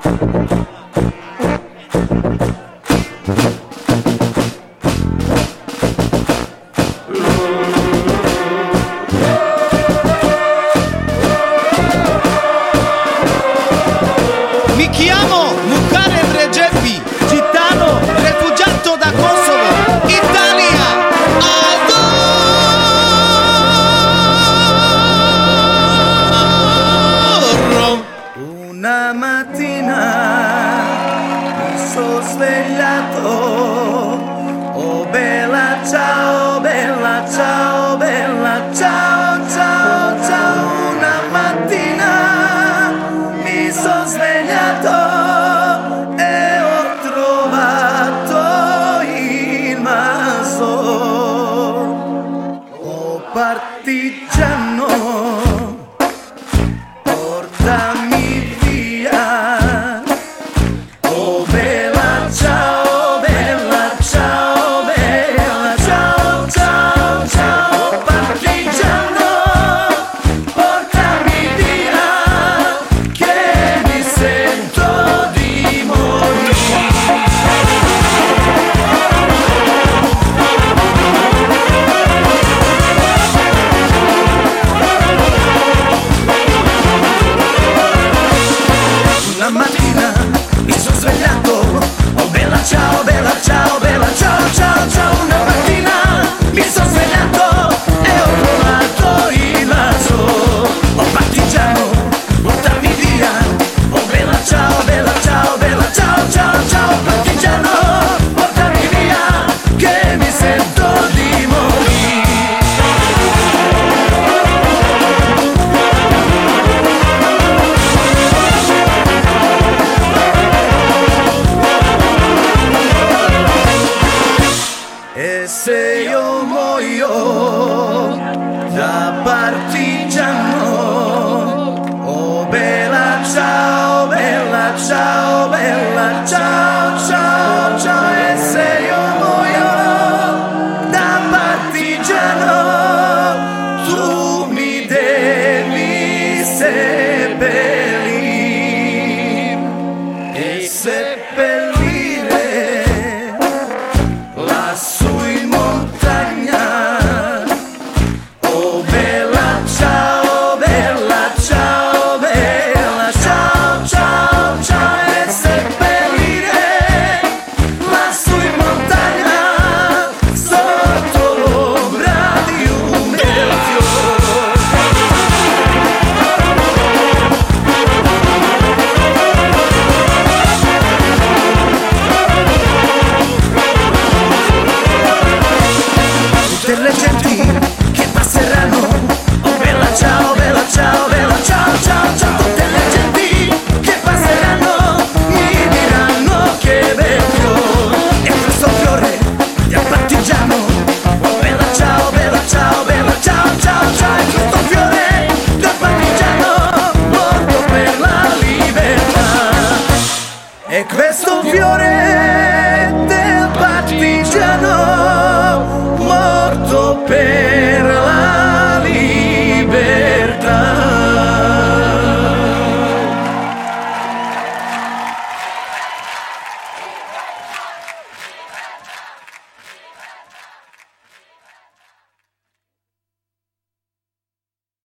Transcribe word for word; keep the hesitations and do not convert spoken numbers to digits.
Mi chiamo Muharrem Recep'i, gitano, rifugiato da Kosovo, Italia, adoro. Una mattina mi sono svegliato, oh bella ciao, bella ciao, bella ciao, ciao, ciao. Una mattina mi sono svegliato e ho trovato il maso, oh partigiano, portami via, oh bella ciao, bella ciao, bella ciao, ciao, ciao, partigiano, portami via, che mi sento di morire. Una mattina mi sono svegliato, oh bella ciao, bella ciao, bella ciao, ciao, ciao. Una mattina mi sono svegliato e ho trovato il vaso, oh partigiano, portami via, oh bella ciao, bella ciao, bella ciao, ciao, ciao, partigiano, portami via, che mi sento di morire. E se io muoio da partigiano, oh bella ciao, bella ciao, bella ciao,